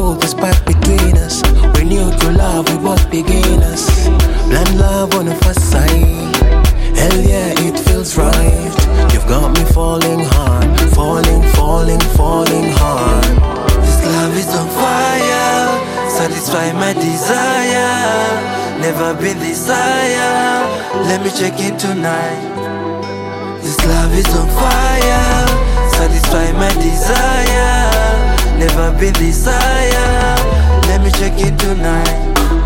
focus back between us. Renewed to love, we both beginners. Blind love on the first sight. Hell yeah, it feels right. You've got me falling hard, falling, falling, falling hard. This love is on fire, satisfy my desire. Never been this higher, let me check in tonight. This love is on fire, satisfy my desire. Never been this higher, let me check in tonight.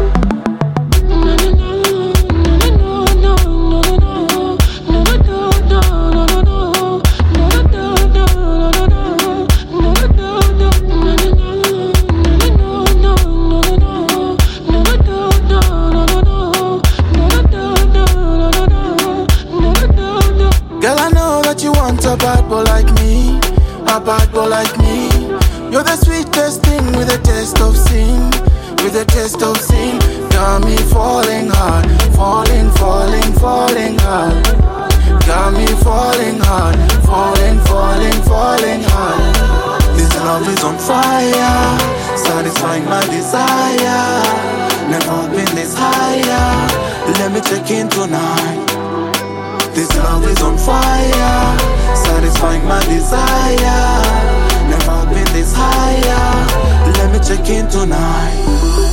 Girl, I know that you want a bad boy like me, a bad boy like me. You're the sweetest thing with a taste of sin, with a taste of sin. Got me falling hard, falling, falling, falling hard. Got me falling hard, falling, falling, falling hard. This love is on fire, satisfying my desire. Never been this higher, let me check in tonight. This love is on fire, satisfying my desire. Never been this higher, let me check in tonight.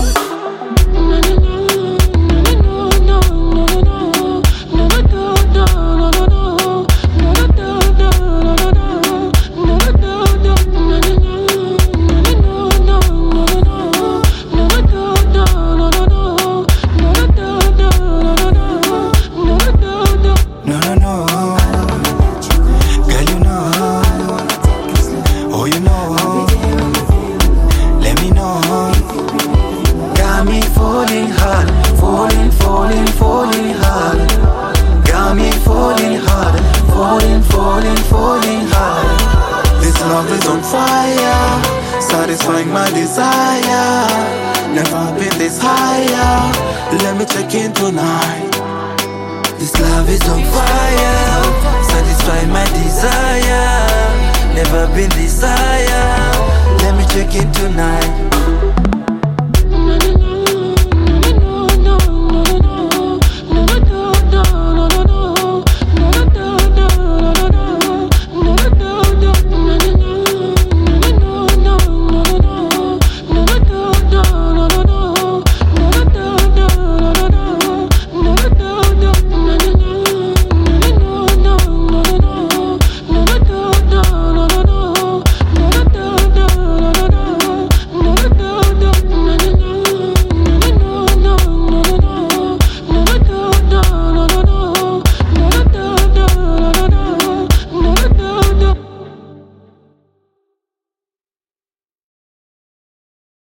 Falling hard, falling, falling, falling hard. Got me falling hard, falling, falling, falling hard. This love is on fire, satisfying my desire. Never been this higher, let me check in tonight. This love is on fire, satisfying my desire. Never been this higher, let me check in tonight.